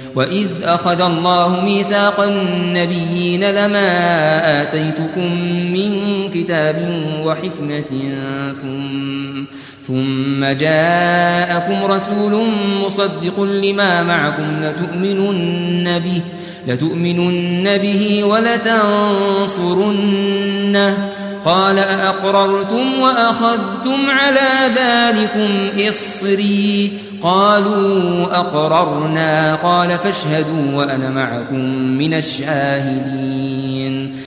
وإذ أخذ الله ميثاق النبيين لما آتيتكم من كتاب وحكمة ثم جاءكم رسول مصدق لما معكم لتؤمنن به ولتنصرنه قال أأقررتم وأخذتم على ذلكم إصري قالوا أقررنا قال فاشهدوا وأنا معكم من الشاهدين